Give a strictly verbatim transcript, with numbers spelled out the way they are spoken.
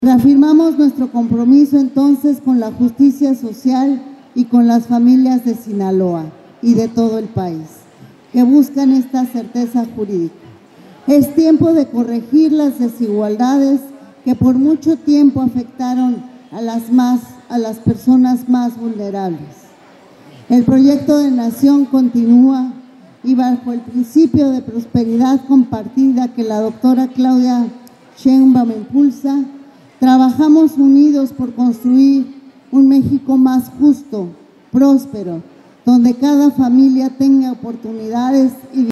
Reafirmamos nuestro compromiso entonces con la justicia social y con las familias de Sinaloa y de todo el país, que buscan esta certeza jurídica. Es tiempo de corregir las desigualdades que por mucho tiempo afectaron a las, más, a las personas más vulnerables. El proyecto de nación continúa y bajo el principio de prosperidad compartida que la doctora Claudia Sheinbaum impulsa, trabajamos unidos por construir un México más justo, próspero, donde cada familia tenga oportunidades y